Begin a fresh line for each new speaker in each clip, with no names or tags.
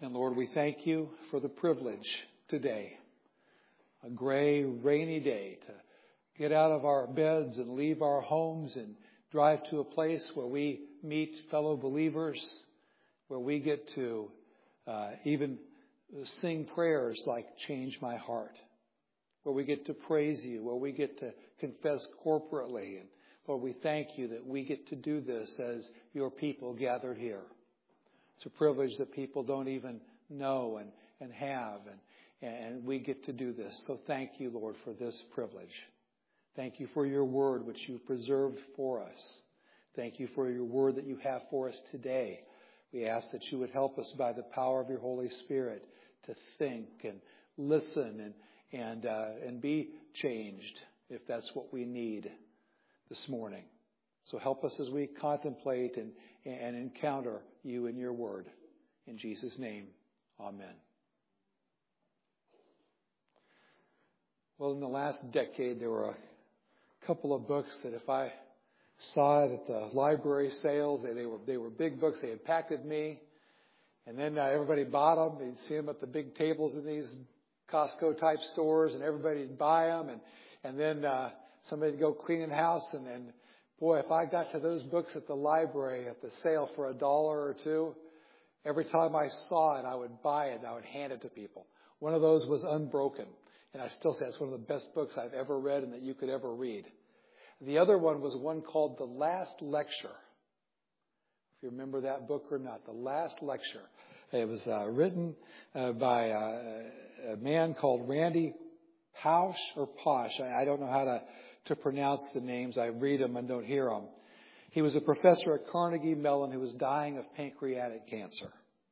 And Lord, we thank you for the privilege today, a gray, rainy day, to get out of our beds and leave our homes and drive to a place where we meet fellow believers, where we get to even sing prayers like Change My Heart, where we get to praise you, where we get to confess corporately. And Lord, we thank you that we get to do this as your people gathered here. It's a privilege that people don't even know and have, and we get to do this. So thank you, Lord, for this privilege. Thank you for your word, which you preserved for us. Thank you for your word that you have for us today. We ask that you would help us by the power of your Holy Spirit to think and listen and be changed if that's what we need this morning. So help us as we contemplate and encounter you in your word. In Jesus' name, amen. Well, in the last decade, there were a couple of books that if I saw it at the library sales, they were big books. They impacted me. And then everybody bought them. You'd see them at the big tables in these Costco-type stores, and everybody'd buy them. And then somebody'd go cleaning the house, and then, boy, if I got to those books at the library at the sale for $1 or $2, every time I saw it, I would buy it and I would hand it to people. One of those was Unbroken. And I still say it's one of the best books I've ever read and that you could ever read. The other one was one called The Last Lecture. If you remember that book or not, The Last Lecture. It was written by a man called Randy Pausch or Posh. I don't know how to pronounce the names. I read them and don't hear them. He was a professor at Carnegie Mellon who was dying of pancreatic cancer.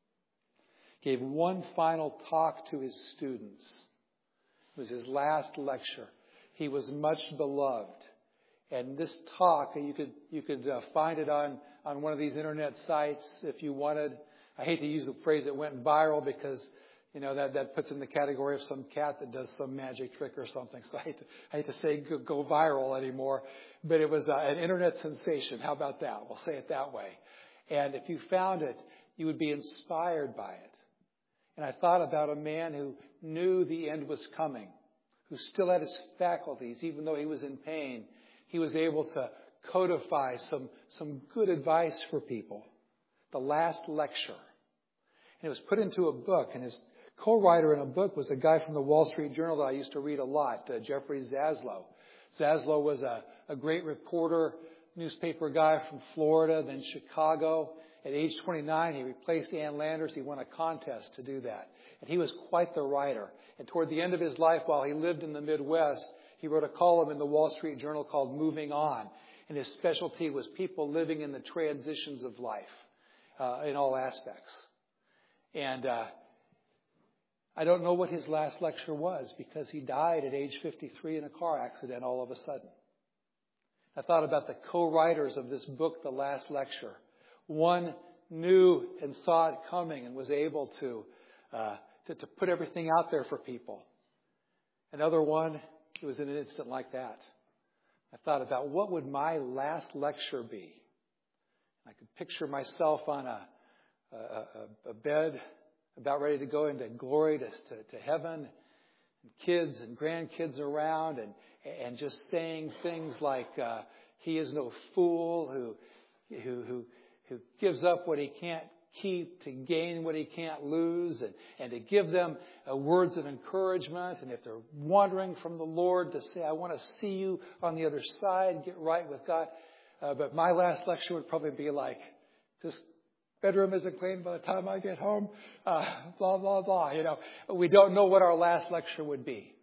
Gave one final talk to his students. It was his last lecture. He was much beloved. And this talk, you could find it on one of these internet sites if you wanted. I hate to use the phrase it went viral because, that puts in the category of some cat that does some magic trick or something. So I hate to say go viral anymore. But it was an internet sensation. How about that? We'll say it that way. And if you found it, you would be inspired by it. And I thought about a man who knew the end was coming, who still had his faculties, even though he was in pain. He was able to codify some good advice for people. The Last Lecture. And it was put into a book, and his co-writer in a book was a guy from the Wall Street Journal that I used to read a lot, Jeffrey Zaslow. Zaslow was a great reporter, newspaper guy from Florida, then Chicago. At age 29, he replaced Ann Landers. He won a contest to do that. And he was quite the writer. And toward the end of his life, while he lived in the Midwest, he wrote a column in the Wall Street Journal called Moving On. And his specialty was people living in the transitions of life in all aspects. And I don't know what his last lecture was because he died at age 53 in a car accident all of a sudden. I thought about the co-writers of this book, The Last Lecture. One knew and saw it coming and was able to put everything out there for people. Another one, it was in an instant like that. I thought about what would my last lecture be. I could picture myself on a bed about ready to go into glory to heaven, and kids and grandkids around, and just saying things like, he is no fool who gives up what he can't keep to gain what he can't lose, and to give them words of encouragement. And if they're wandering from the Lord, to say, I want to see you on the other side, get right with God. But my last lecture would probably be like, this bedroom isn't clean by the time I get home, blah, blah, blah. We don't know what our last lecture would be.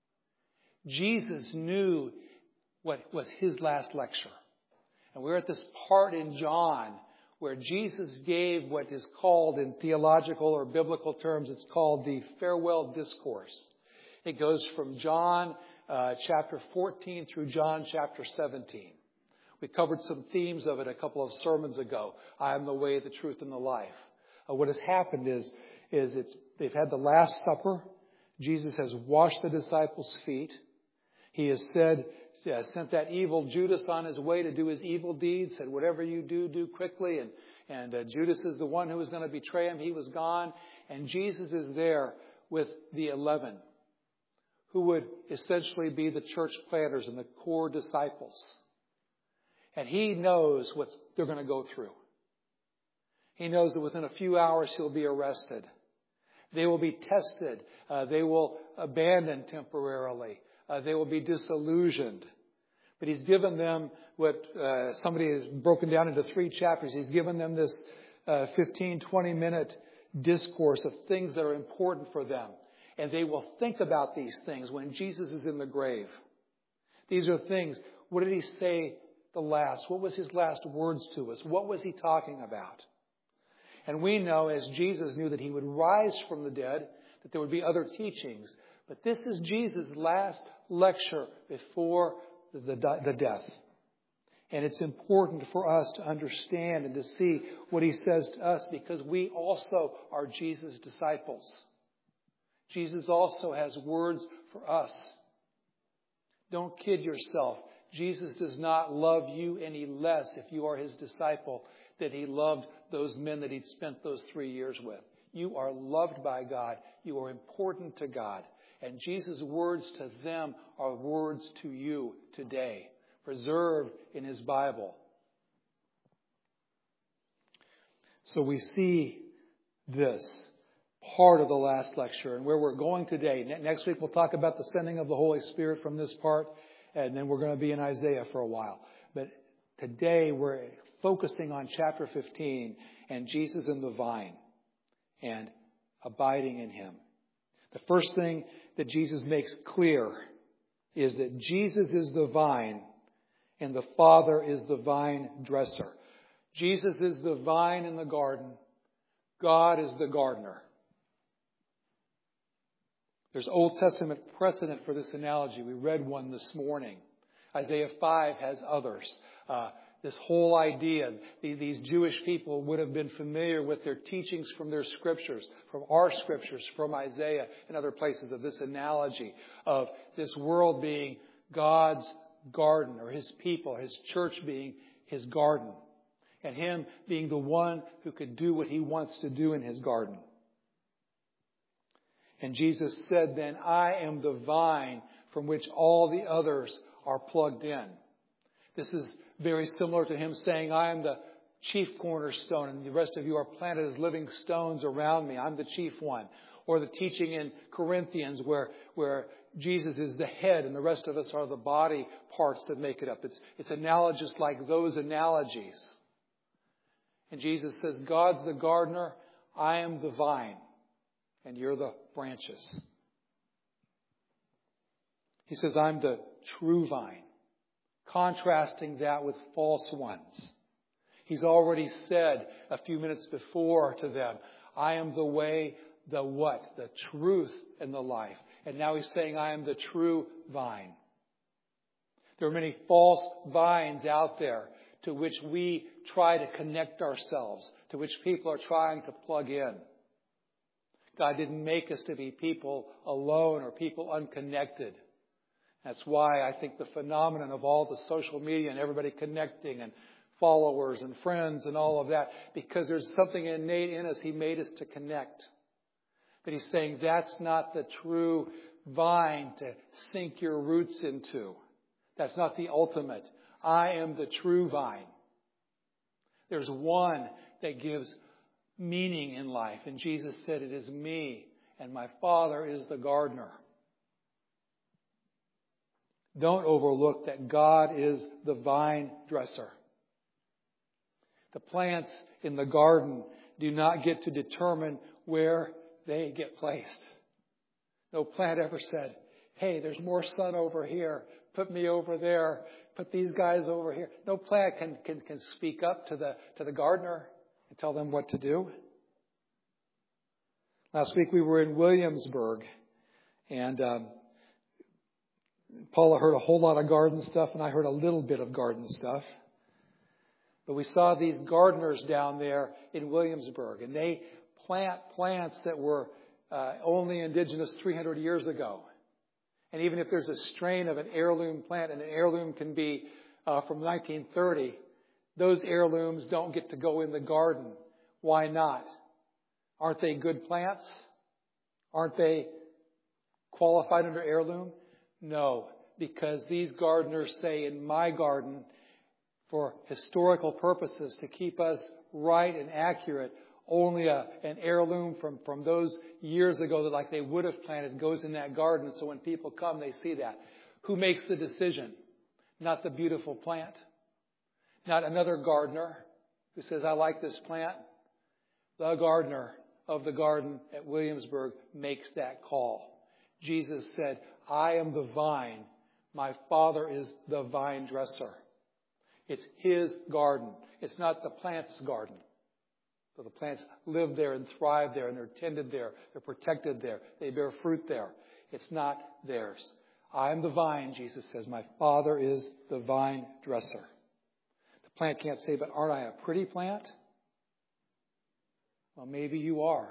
Jesus knew what was his last lecture. And we're at this part in John where Jesus gave what is called in theological or biblical terms, it's called the farewell discourse. It goes from John chapter 14 through John chapter 17. We covered some themes of it a couple of sermons ago. I am the way, the truth, and the life. What has happened is they've had the Last Supper. Jesus has washed the disciples' feet. He has said sent that evil Judas on his way to do his evil deeds, said, whatever you do, do quickly. And Judas is the one who was going to betray him. He was gone. And Jesus is there with the 11, who would essentially be the church planters and the core disciples. And he knows what they're going to go through. He knows that within a few hours he'll be arrested. They will be tested. They will abandon temporarily. They will be disillusioned. But he's given them what somebody has broken down into 3 chapters. He's given them this 15, 20-minute discourse of things that are important for them. And they will think about these things when Jesus is in the grave. These are things. What did he say the last? What was his last words to us? What was he talking about? And we know, as Jesus knew that he would rise from the dead, that there would be other teachings. But this is Jesus' last lecture before the death. And it's important for us to understand and to see what he says to us, because we also are Jesus' disciples. Jesus also has words for us. Don't kid yourself. Jesus does not love you any less if you are his disciple than he loved those men that he'd spent those 3 years with. You are loved by God. You are important to God. And Jesus' words to them are words to you today, preserved in his Bible. So we see this part of the last lecture and where we're going today. Next week we'll talk about the sending of the Holy Spirit from this part, and then we're going to be in Isaiah for a while. But today we're focusing on chapter 15 and Jesus in the vine and abiding in him. The first thing that Jesus makes clear is that Jesus is the vine and the Father is the vine dresser. Jesus is the vine in the garden. God is the gardener. There's Old Testament precedent for this analogy. We read one this morning. Isaiah 5 has others. This whole idea, these Jewish people would have been familiar with their teachings from their scriptures, from our scriptures, from Isaiah and other places, of this analogy of this world being God's garden, or his people, his church being his garden, and him being the one who could do what he wants to do in his garden. And Jesus said then, I am the vine from which all the others are plugged in. This is very similar to him saying, I am the chief cornerstone and the rest of you are planted as living stones around me. I'm the chief one. Or the teaching in Corinthians where Jesus is the head and the rest of us are the body parts that make it up. It's analogous like those analogies. And Jesus says, God's the gardener, I am the vine, and you're the branches. He says, I'm the true vine, contrasting that with false ones. He's already said a few minutes before to them, I am the way, the what? The truth and the life. And now he's saying, I am the true vine. There are many false vines out there to which we try to connect ourselves, to which people are trying to plug in. God didn't make us to be people alone or people unconnected. That's why I think the phenomenon of all the social media and everybody connecting and followers and friends and all of that, because there's something innate in us. He made us to connect. But he's saying that's not the true vine to sink your roots into. That's not the ultimate. I am the true vine. There's one that gives meaning in life. And Jesus said, it is me, and my Father is the gardener. Don't overlook that God is the vine dresser. The plants in the garden do not get to determine where they get placed. No plant ever said, hey, there's more sun over here. Put me over there. Put these guys over here. No plant can speak up to the gardener and tell them what to do. Last week we were in Williamsburg, and Paula heard a whole lot of garden stuff, and I heard a little bit of garden stuff. But we saw these gardeners down there in Williamsburg, and they plant plants that were only indigenous 300 years ago. And even if there's a strain of an heirloom plant, and an heirloom can be from 1930, those heirlooms don't get to go in the garden. Why not? Aren't they good plants? Aren't they qualified under heirloom? No, because these gardeners say, in my garden, for historical purposes, to keep us right and accurate, only an heirloom from those years ago that like they would have planted goes in that garden. So when people come, they see that. Who makes the decision? Not the beautiful plant. Not another gardener who says, I like this plant. The gardener of the garden at Williamsburg makes that call. Jesus said, I am the vine. My Father is the vine dresser. It's His garden. It's not the plant's garden. So the plants live there and thrive there, and they're tended there. They're protected there. They bear fruit there. It's not theirs. I am the vine, Jesus says. My Father is the vine dresser. The plant can't say, but aren't I a pretty plant? Well, maybe you are.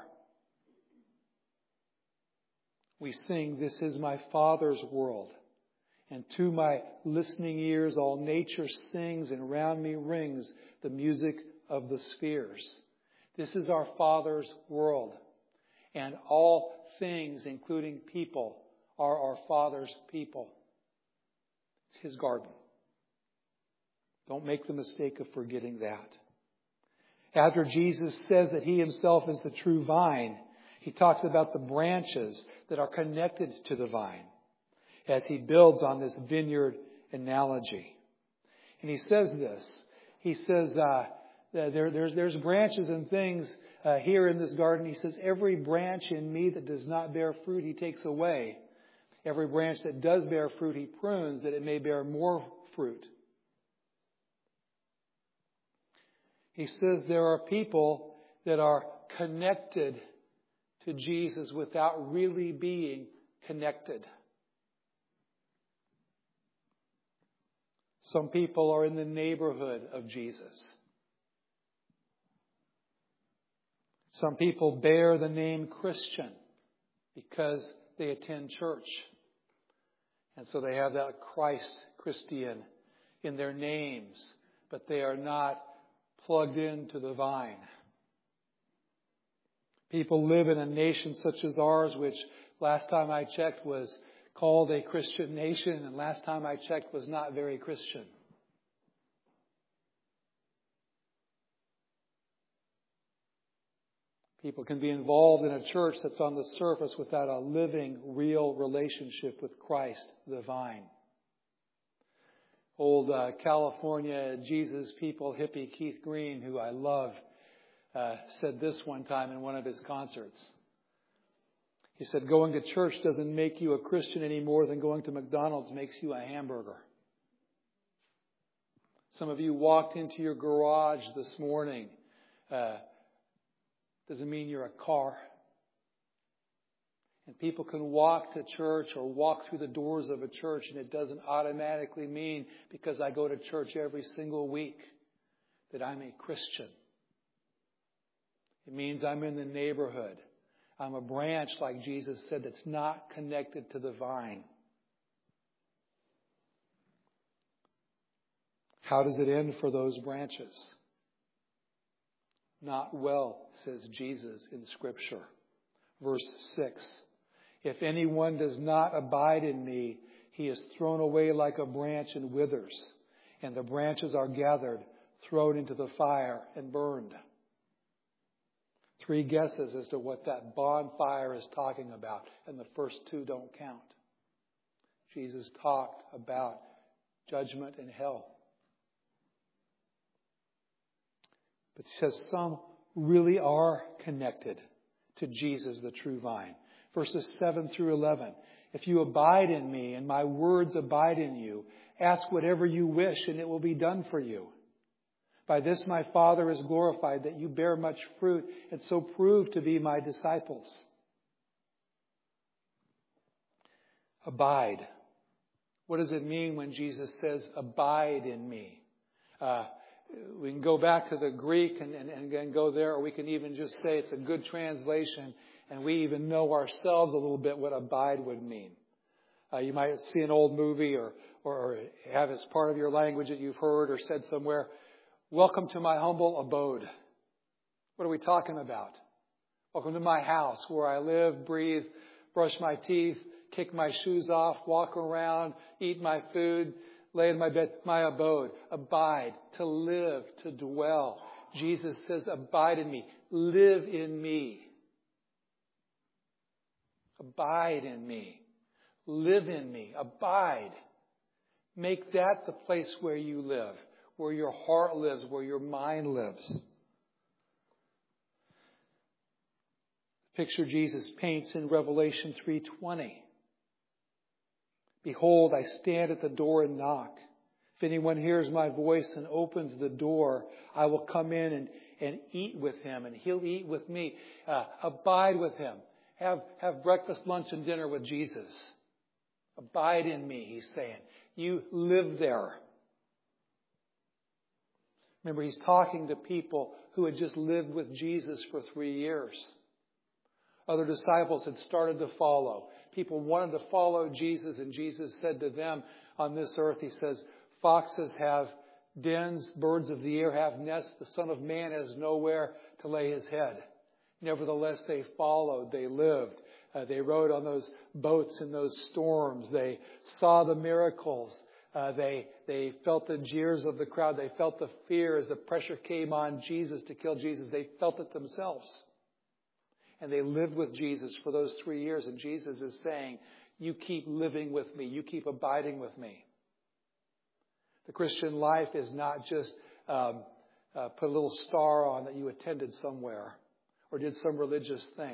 We sing, this is my Father's world. And to my listening ears, all nature sings, and round me rings the music of the spheres. This is our Father's world. And all things, including people, are our Father's people. It's His garden. Don't make the mistake of forgetting that. After Jesus says that He Himself is the true vine, He talks about the branches that are connected to the vine as He builds on this vineyard analogy. And He says this. He says there's branches and things here in this garden. He says, every branch in me that does not bear fruit, He takes away. Every branch that does bear fruit, He prunes that it may bear more fruit. He says there are people that are connected to Jesus without really being connected. Some people are in the neighborhood of Jesus. Some people bear the name Christian because they attend church. And so they have that Christian in their names, but they are not plugged into the vine. People live in a nation such as ours, which last time I checked was called a Christian nation, and last time I checked was not very Christian. People can be involved in a church that's on the surface without a living, real relationship with Christ, the vine. Old California Jesus people hippie Keith Green, who I love, said this one time in one of his concerts. He said, going to church doesn't make you a Christian any more than going to McDonald's makes you a hamburger. Some of you walked into your garage this morning. Doesn't mean you're a car. And people can walk to church or walk through the doors of a church, and it doesn't automatically mean because I go to church every single week that I'm a Christian. It means I'm in the neighborhood. I'm a branch, like Jesus said, that's not connected to the vine. How does it end for those branches? Not well, says Jesus in Scripture. Verse 6. If anyone does not abide in me, he is thrown away like a branch and withers, and the branches are gathered, thrown into the fire, and burned. 3 guesses as to what that bonfire is talking about, and the first 2 don't count. Jesus talked about judgment and hell. But he says some really are connected to Jesus, the true vine. Verses 7 through 11. If you abide in me and my words abide in you, ask whatever you wish and it will be done for you. By this my Father is glorified, that you bear much fruit and so prove to be my disciples. Abide. What does it mean when Jesus says, abide in me? We can go back to the Greek and go there, or we can even just say it's a good translation, and we even know ourselves a little bit what abide would mean. You might see an old movie or have as part of your language that you've heard or said somewhere, welcome to my humble abode. What are we talking about? Welcome to my house where I live, breathe, brush my teeth, kick my shoes off, walk around, eat my food, lay in my bed. My abode. Abide. To live. To dwell. Jesus says, abide in me. Live in me. Abide in me. Live in me. Abide. Make that the place where you live, where your heart lives, where your mind lives. Picture Jesus paints in Revelation 3:20. Behold, I stand at the door and knock. If anyone hears my voice and opens the door, I will come in and eat with him, and he'll eat with me. Abide with him. Have breakfast, lunch, and dinner with Jesus. Abide in me, he's saying. You live there. Remember, he's talking to people who had just lived with Jesus for 3 years. Other disciples had started to follow. People wanted to follow Jesus, and Jesus said to them on this earth, he says, foxes have dens, birds of the air have nests, the Son of Man has nowhere to lay his head. Nevertheless, they followed, they lived. They rode on those boats in those storms. They saw the miracles. They felt the jeers of the crowd. They felt the fear as the pressure came on Jesus to kill Jesus. They felt it themselves. And they lived with Jesus for those 3 years. And Jesus is saying, you keep living with me. You keep abiding with me. The Christian life is not just put a little star on that you attended somewhere or did some religious thing.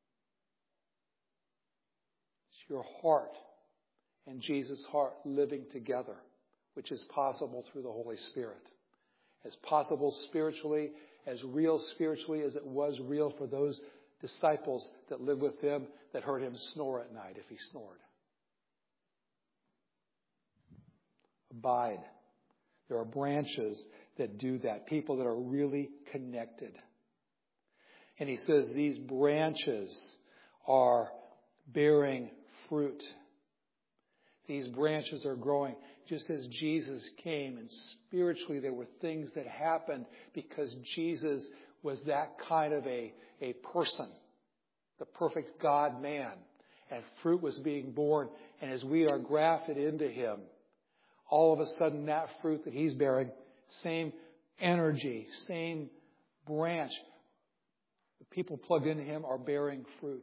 It's your heart and Jesus' heart living together, which is possible through the Holy Spirit. As possible spiritually, as real spiritually as it was real for those disciples that lived with him that heard him snore at night if he snored. Abide. There are branches that do that. People that are really connected. And he says these branches are bearing fruit. These branches are growing. Just as Jesus came, and spiritually there were things that happened because Jesus was that kind of a person, the perfect God-man. And fruit was being born. And as we are grafted into him, all of a sudden that fruit that he's bearing, same energy, same branch, the people plugged into him are bearing fruit.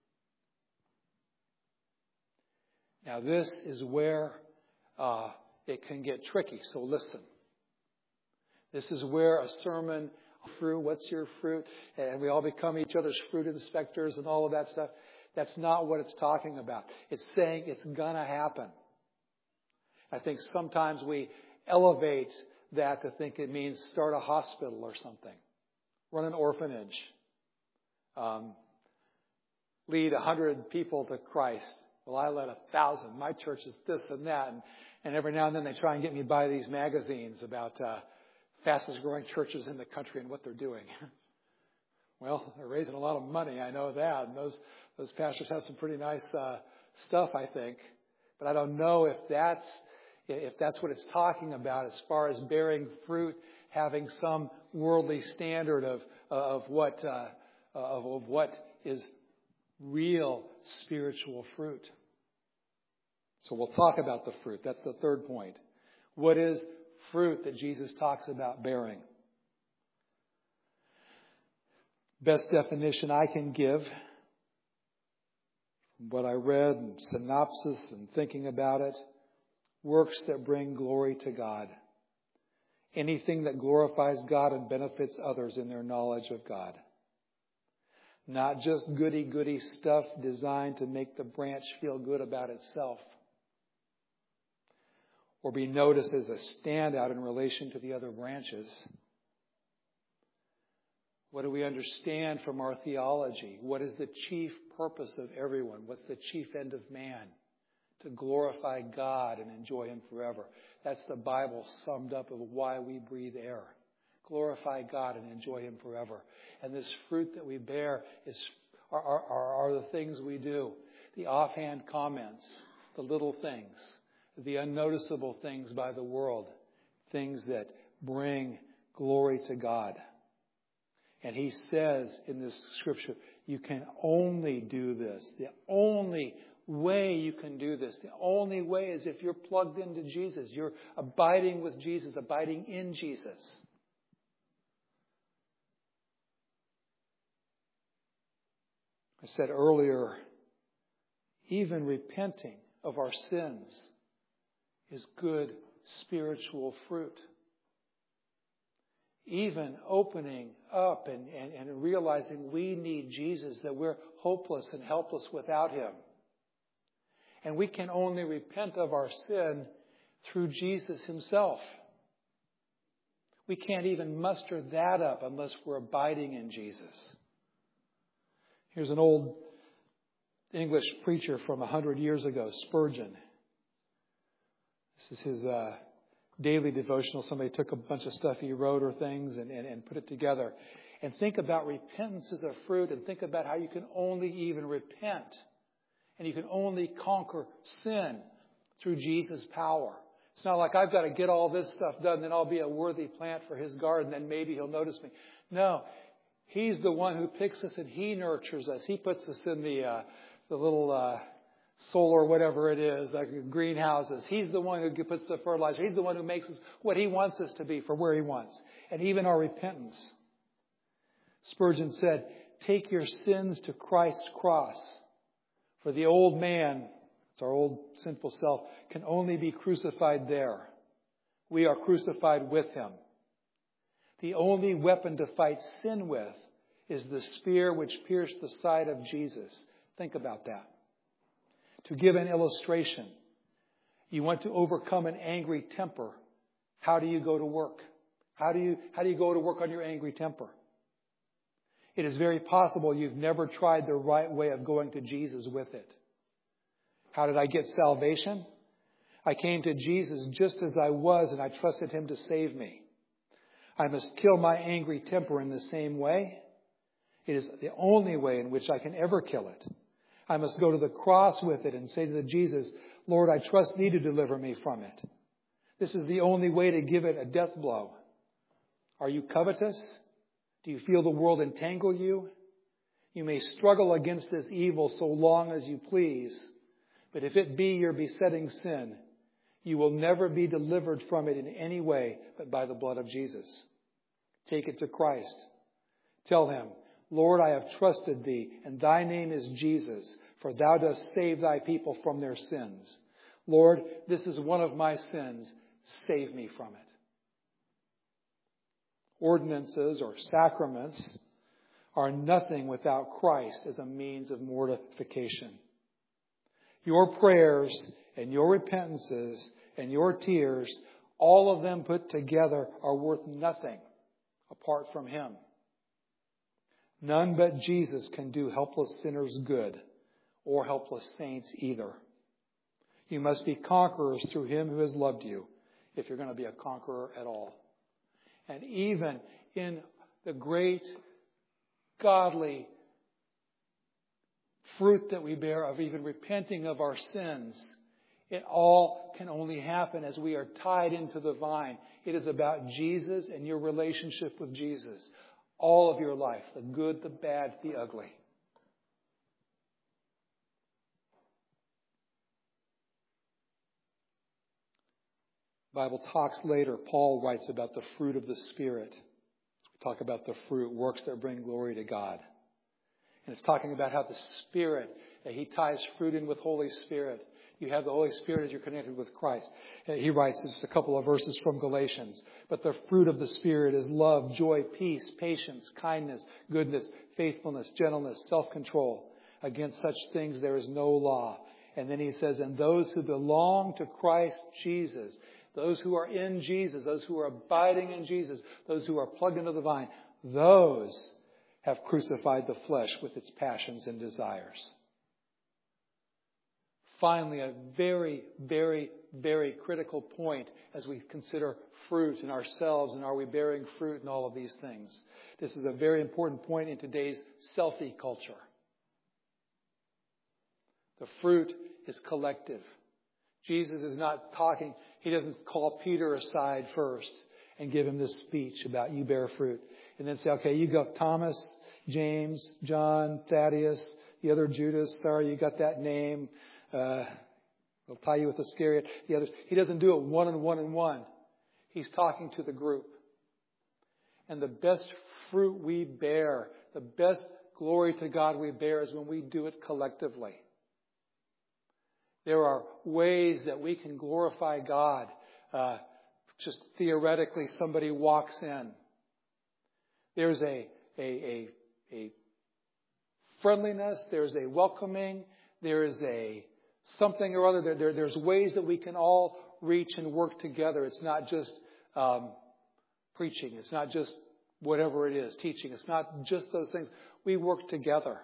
Now this is where it can get tricky, so listen. This is where a sermon, fruit, what's your fruit? And we all become each other's fruit inspectors and all of that stuff. That's not what it's talking about. It's saying it's going to happen. I think sometimes we elevate that to think it means start a hospital or something. Run an orphanage. Lead 100 people to Christ. Well, I led 1,000. My church is this and that. And every now and then they try and get me to buy these magazines about fastest growing churches in the country and what they're doing. Well, they're raising a lot of money. I know that. And those pastors have some pretty nice stuff, I think. But I don't know if that's what it's talking about as far as bearing fruit, having some worldly standard of what is real spiritual fruit. So we'll talk about the fruit. That's the third point. What is fruit that Jesus talks about bearing? Best definition I can give, from what I read and synopsis and thinking about it, works that bring glory to God. Anything that glorifies God and benefits others in their knowledge of God. Not just goody-goody stuff designed to make the branch feel good about itself or be noticed as a standout in relation to the other branches. What do we understand from our theology? What is the chief purpose of everyone? What's the chief end of man? To glorify God and enjoy him forever. That's the Bible summed up of why we breathe air. Glorify God and enjoy him forever. And this fruit that we bear are the things we do. The offhand comments, the little things, the unnoticeable things by the world, things that bring glory to God. And he says in this scripture, you can only do this. The only way you can do this, the only way is if you're plugged into Jesus. You're abiding with Jesus, abiding in Jesus. I said earlier, even repenting of our sins is good spiritual fruit. Even opening up and realizing we need Jesus, that we're hopeless and helpless without Him. And we can only repent of our sin through Jesus Himself. We can't even muster that up unless we're abiding in Jesus. Here's an old English preacher from 100 years ago, Spurgeon. This is his daily devotional. Somebody took a bunch of stuff he wrote or things and put it together. And think about repentance as a fruit, and think about how you can only even repent. And you can only conquer sin through Jesus' power. It's not like I've got to get all this stuff done, then I'll be a worthy plant for His garden, then maybe He'll notice me. No, He's the one who picks us and He nurtures us. He puts us in the little solar, whatever it is, like greenhouses. He's the one who puts the fertilizer. He's the one who makes us what He wants us to be for where He wants. And even our repentance. Spurgeon said, take your sins to Christ's cross. For the old man, it's our old sinful self, can only be crucified there. We are crucified with Him. The only weapon to fight sin with is the spear which pierced the side of Jesus. Think about that. To give an illustration, you want to overcome an angry temper. How do you go to work? How do you go to work on your angry temper? It is very possible you've never tried the right way of going to Jesus with it. How did I get salvation? I came to Jesus just as I was, and I trusted Him to save me. I must kill my angry temper in the same way. It is the only way in which I can ever kill it. I must go to the cross with it and say to Jesus, Lord, I trust Thee to deliver me from it. This is the only way to give it a death blow. Are you covetous? Do you feel the world entangle you? You may struggle against this evil so long as you please, but if it be your besetting sin, you will never be delivered from it in any way but by the blood of Jesus. Take it to Christ. Tell Him, Lord, I have trusted Thee, and Thy name is Jesus, for Thou dost save Thy people from their sins. Lord, this is one of my sins. Save me from it. Ordinances or sacraments are nothing without Christ as a means of mortification. Your prayers and your repentances and your tears, all of them put together, are worth nothing apart from Him. None but Jesus can do helpless sinners good, or helpless saints either. You must be conquerors through Him who has loved you, if you're going to be a conqueror at all. And even in the great godly fruit that we bear of even repenting of our sins, it all can only happen as we are tied into the vine. It is about Jesus and your relationship with Jesus. All of your life, the good, the bad, the ugly. The Bible talks later, Paul writes about the fruit of the Spirit. We talk about the fruit, works that bring glory to God. And it's talking about how the Spirit, that He ties fruit in with Holy Spirit. You have the Holy Spirit as you're connected with Christ. And he writes just a couple of verses from Galatians. But the fruit of the Spirit is love, joy, peace, patience, kindness, goodness, faithfulness, gentleness, self-control. Against such things there is no law. And then he says, and those who belong to Christ Jesus, those who are in Jesus, those who are abiding in Jesus, those who are plugged into the vine, those have crucified the flesh with its passions and desires. Finally, a very, very, very critical point as we consider fruit in ourselves and are we bearing fruit in all of these things. This is a very important point in today's selfie culture. The fruit is collective. Jesus is not talking. He doesn't call Peter aside first and give him this speech about you bear fruit. And then say, okay, you go Thomas, James, John, Thaddeus, the other Judas. Sorry, you got that name. They'll tie you with Iscariot. The others. He doesn't do it one and one and one. He's talking to the group. And the best fruit we bear, the best glory to God we bear is when we do it collectively. There are ways that we can glorify God. Just theoretically, somebody walks in. There's a friendliness. There's a welcoming. There is a something or other. There's ways that we can all reach and work together. It's not just preaching. It's not just whatever it is, teaching. It's not just those things. We work together.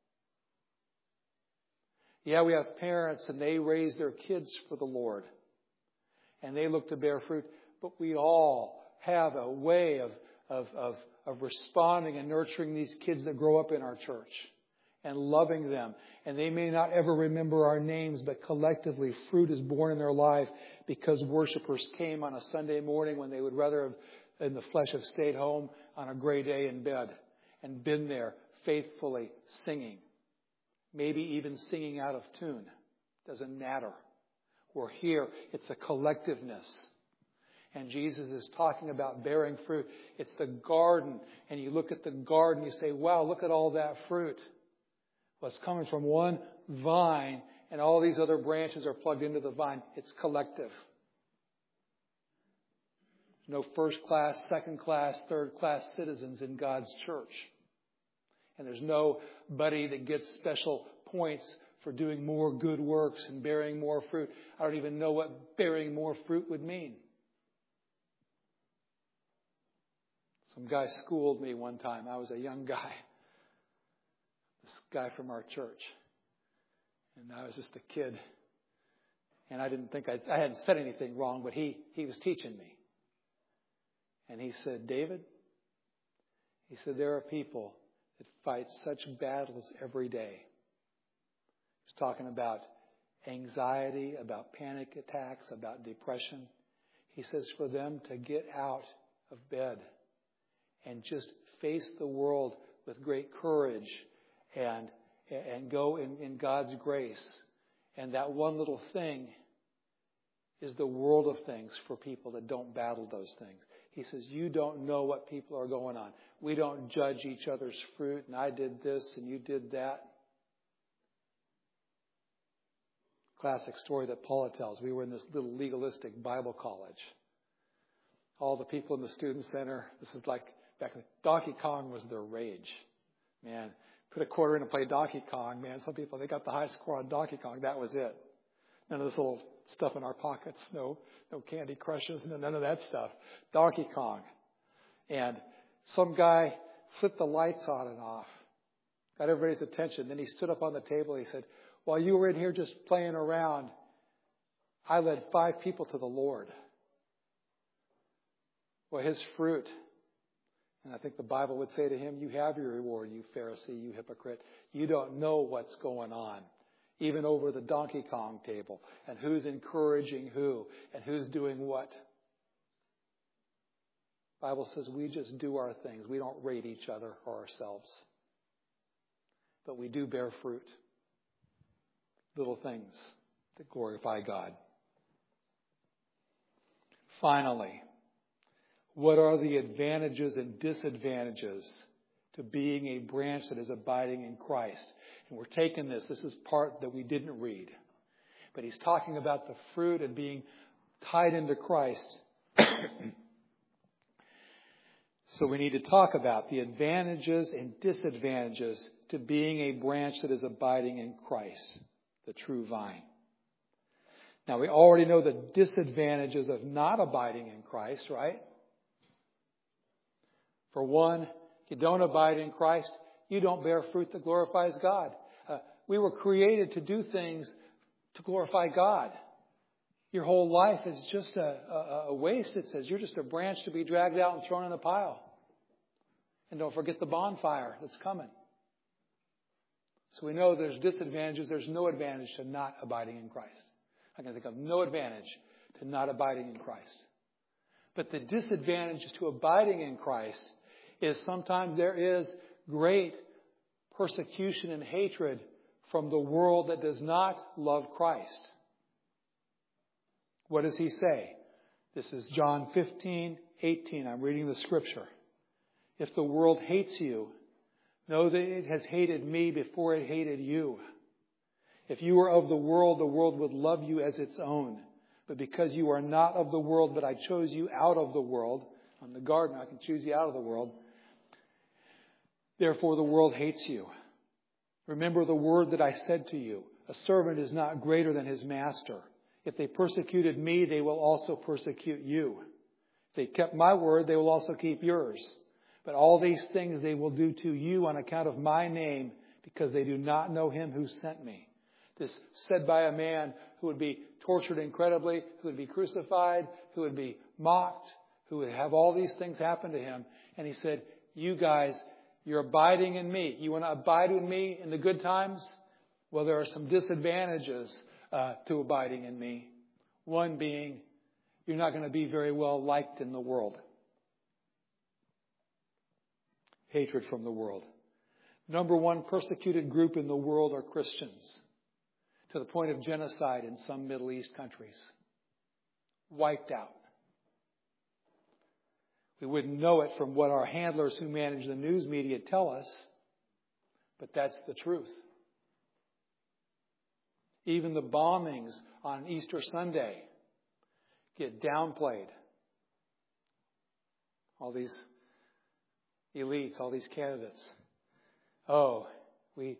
Yeah, we have parents and they raise their kids for the Lord. And they look to bear fruit. But we all have a way of responding and nurturing these kids that grow up in our church and loving them. And they may not ever remember our names, but collectively fruit is born in their life because worshipers came on a Sunday morning when they would rather have in the flesh have stayed home on a gray day in bed and been there faithfully singing. Maybe even singing out of tune. Doesn't matter. We're here. It's a collectiveness. And Jesus is talking about bearing fruit. It's the garden. And you look at the garden, you say, wow, look at all that fruit. Well, it's coming from one vine, and all these other branches are plugged into the vine. It's collective. There's no first class, second class, third class citizens in God's church. And there's nobody that gets special points for doing more good works and bearing more fruit. I don't even know what bearing more fruit would mean. Some guy schooled me one time. I was a young guy. This guy from our church. And I was just a kid. And I didn't think I hadn't said anything wrong, but he was teaching me. And he said, David, he said, there are people that fight such battles every day. He's talking about anxiety, about panic attacks, about depression. He says for them to get out of bed and just face the world with great courage and go in God's grace. And that one little thing is the world of things for people that don't battle those things. He says, you don't know what people are going on. We don't judge each other's fruit, and I did this and you did that. Classic story that Paula tells. We were in this little legalistic Bible college. All the people in the student center, this is like back when Donkey Kong was their rage. Man, put a quarter in and play Donkey Kong. Man, some people, they got the high score on Donkey Kong. That was it. None of this little stuff in our pockets. No Candy Crushes. None of that stuff. Donkey Kong. And some guy flipped the lights on and off. Got everybody's attention. Then he stood up on the table. He said, while you were in here just playing around, I led 5 people to the Lord. Well, his fruit. And I think the Bible would say to him, you have your reward, you Pharisee, you hypocrite. You don't know what's going on. Even over the Donkey Kong table. And who's encouraging who. And who's doing what. The Bible says we just do our things. We don't rate each other or ourselves. But we do bear fruit. Little things that glorify God. Finally, what are the advantages and disadvantages to being a branch that is abiding in Christ? And we're taking this. This is part that we didn't read. But he's talking about the fruit and being tied into Christ. So we need to talk about the advantages and disadvantages to being a branch that is abiding in Christ, the true vine. Now we already know the disadvantages of not abiding in Christ, right? For one, if you don't abide in Christ, you don't bear fruit that glorifies God. We were created to do things to glorify God. Your whole life is just a waste, it says. You're just a branch to be dragged out and thrown in a pile. And don't forget the bonfire that's coming. So we know there's disadvantages. There's no advantage to not abiding in Christ. I can think of no advantage to not abiding in Christ. But the disadvantage to abiding in Christ is sometimes there is great persecution and hatred from the world that does not love Christ. What does he say? This is John 15:18. I'm reading the scripture. If the world hates you, know that it has hated me before it hated you. If you were of the world would love you as its own. But because you are not of the world, but I chose you out of the world, on the garden, I can choose you out of the world. Therefore the world hates you. Remember the word that I said to you. A servant is not greater than his master. If they persecuted me, they will also persecute you. If they kept my word, they will also keep yours. But all these things they will do to you on account of my name, because they do not know him who sent me. This said by a man who would be tortured incredibly, who would be crucified, who would be mocked, who would have all these things happen to him. And he said, you guys, you're abiding in me. You want to abide in me in the good times? Well, there are some disadvantages to abiding in me. One being, you're not going to be very well liked in the world. Hatred from the world. Number one persecuted group in the world are Christians, to the point of genocide in some Middle East countries. Wiped out. We wouldn't know it from what our handlers who manage the news media tell us, but that's the truth. Even the bombings on Easter Sunday get downplayed. All these elites, all these candidates. Oh, we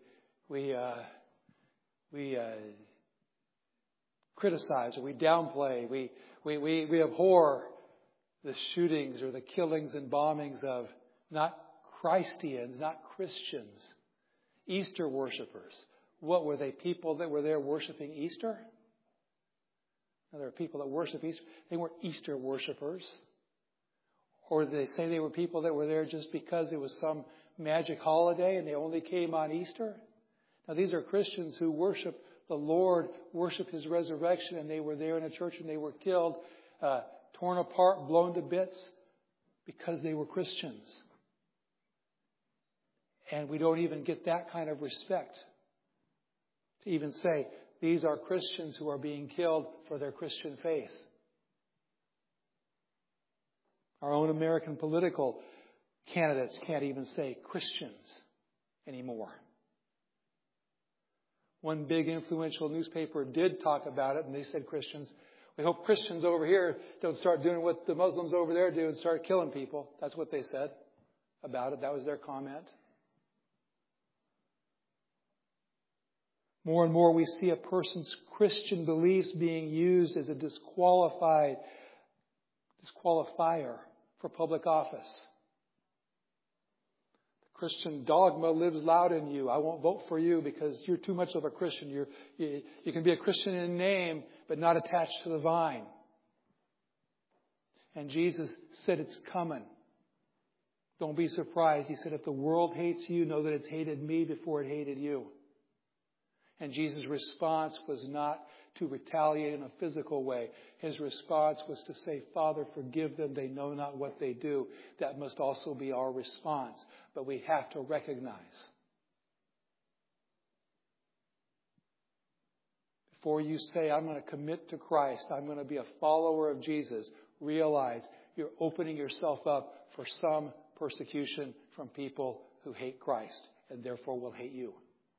criticize or we downplay. We abhor the shootings or the killings and bombings of not Christians, not Christians, Easter worshipers. What were they? People that were there worshiping Easter? Now, there are people that worship Easter. They weren't Easter worshipers. Or did they say they were people that were there just because it was some magic holiday and they only came on Easter? Now, these are Christians who worship the Lord, worship His resurrection, and they were there in a church and they were killed, torn apart, blown to bits because they were Christians. And we don't even get that kind of respect to even say these are Christians who are being killed for their Christian faith. Our own American political candidates can't even say Christians anymore. One big influential newspaper did talk about it, and they said Christians. We hope Christians over here don't start doing what the Muslims over there do and start killing people. That's what they said about it. That was their comment. More and more we see a person's Christian beliefs being used as a disqualifier for public office. The Christian dogma lives loud in you. I won't vote for you because you're too much of a Christian. You can be a Christian in name, but not attached to the vine. And Jesus said it's coming. Don't be surprised. He said, if the world hates you, know that it's hated me before it hated you. And Jesus' response was not to retaliate in a physical way. His response was to say, Father, forgive them. They know not what they do. That must also be our response. But we have to recognize. Before you say, I'm going to commit to Christ, I'm going to be a follower of Jesus, realize you're opening yourself up for some persecution from people who hate Christ and therefore will hate you.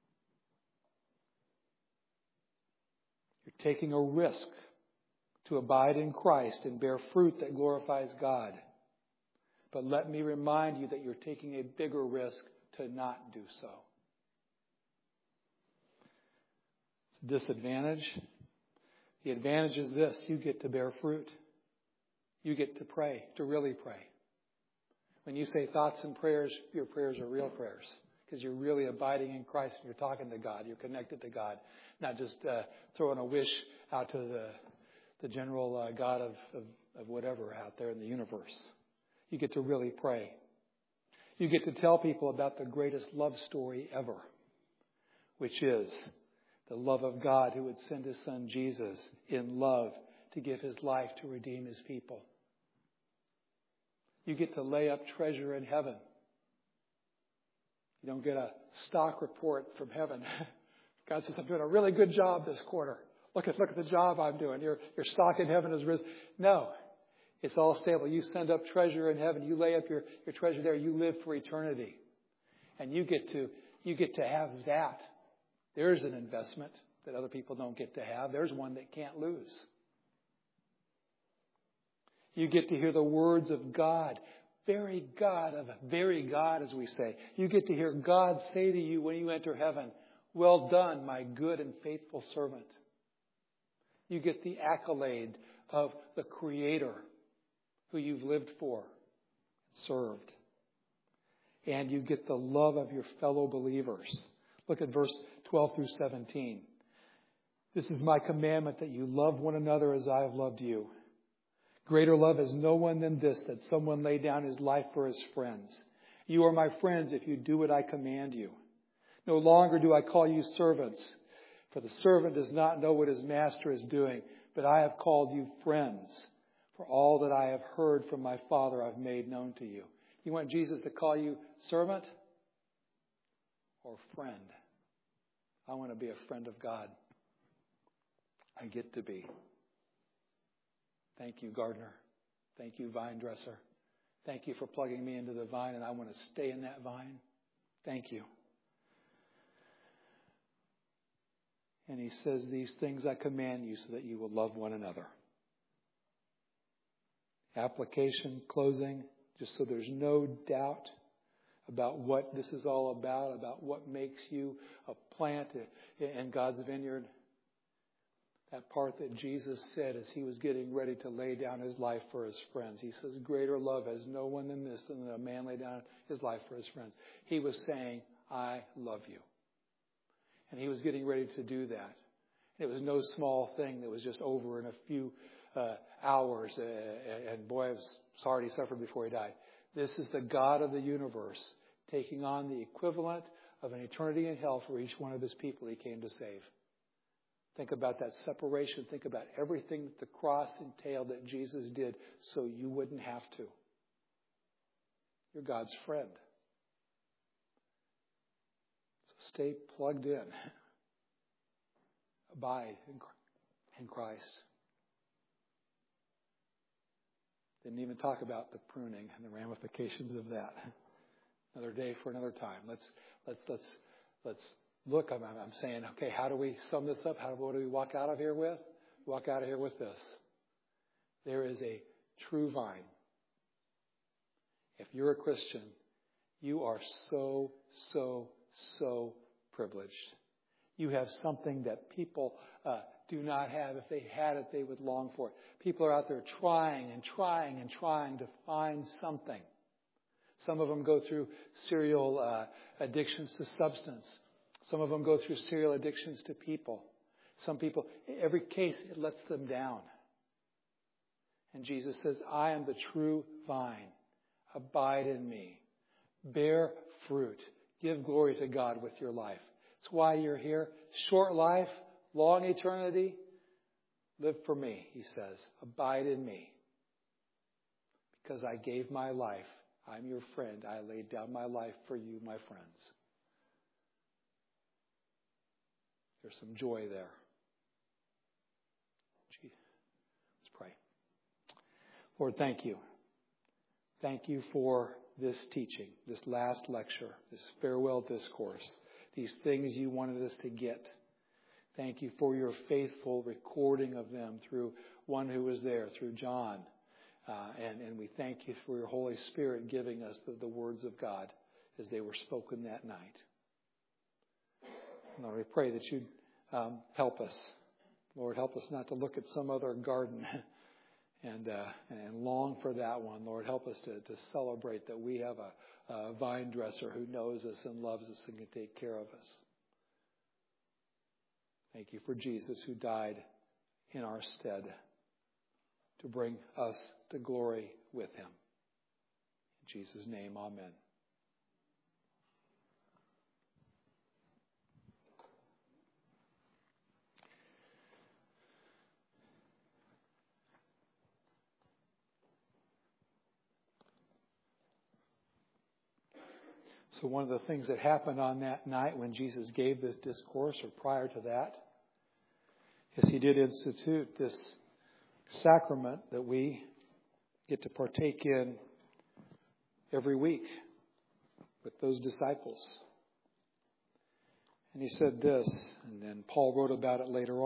You're taking a risk to abide in Christ and bear fruit that glorifies God. But let me remind you that you're taking a bigger risk to not do so. It's a disadvantage. The advantage is this: you get to bear fruit. You get to pray, to really pray. When you say thoughts and prayers, your prayers are real prayers. Because you're really abiding in Christ and you're talking to God. You're connected to God. Not just throwing a wish out to the general God of whatever out there in the universe. You get to really pray. You get to tell people about the greatest love story ever, which is The love of God who would send His Son Jesus in love to give His life to redeem His people. You get to lay up treasure in heaven. You don't get a stock report from heaven. God says, I'm doing a really good job this quarter. Look at the job I'm doing. Your stock in heaven has risen. No. It's all stable. You send up treasure in heaven. You lay up your treasure there. You live for eternity. And you get to have that. There's an investment that other people don't get to have. There's one that can't lose. You get to hear the words of God. Very God, as we say. You get to hear God say to you when you enter heaven, well done, my good and faithful servant. You get the accolade of the Creator who you've lived for, served. And you get the love of your fellow believers. Look at verse 12 through 17. This is my commandment, that you love one another as I have loved you. Greater love has no one than this, that someone lay down his life for his friends. You are my friends if you do what I command you. No longer do I call you servants, for the servant does not know what his master is doing, but I have called you friends. For all that I have heard from my Father I've made known to you. You want Jesus to call you servant or friend? I want to be a friend of God. I get to be. Thank you, gardener. Thank you, vine dresser. Thank you for plugging me into the vine, and I want to stay in that vine. Thank you. And He says, these things I command you so that you will love one another. Application, closing, just so there's no doubt about what this is all about what makes you a plant in God's vineyard. That part that Jesus said as He was getting ready to lay down His life for His friends. He says, greater love has no one than this, than that a man lay down his life for his friends. He was saying, I love you. And He was getting ready to do that. It was no small thing that was just over in a few hours. And boy, I was sorry He suffered before He died. This is the God of the universe taking on the equivalent of an eternity in hell for each one of His people He came to save. Think about that separation. Think about everything that the cross entailed that Jesus did so you wouldn't have to. You're God's friend. So stay plugged in. Abide in Christ. Didn't even talk about the pruning and the ramifications of that. Another day for another time. Let's look. I'm saying, okay, how do we sum this up? What do we walk out of here with? Walk out of here with this. There is a true vine. If you're a Christian, you are so privileged. You have something that people do not have. If they had it, they would long for it. People are out there trying to find something. Some of them go through serial addictions to substance. Some of them go through serial addictions to people. Some people, every case, it lets them down. And Jesus says, I am the true vine. Abide in me. Bear fruit. Give glory to God with your life. That's why you're here. Short life, long eternity. Live for me, He says. Abide in me. Because I gave my life. I'm your friend. I laid down my life for you, my friends. There's some joy there. Let's pray. Lord, thank you. Thank you for this teaching, this last lecture, this farewell discourse, these things you wanted us to get. Thank you for your faithful recording of them through one who was there, through John. And we thank you for your Holy Spirit giving us the words of God as they were spoken that night. Lord, we pray that you'd help us. Lord, help us not to look at some other garden and long for that one. Lord, help us to celebrate that we have a vine dresser who knows us and loves us and can take care of us. Thank you for Jesus who died in our stead to bring us to glory with Him. In Jesus' name, amen. So one of the things that happened on that night when Jesus gave this discourse, or prior to that, is He did institute this sacrament that we get to partake in every week with those disciples. And He said this, and then Paul wrote about it later on.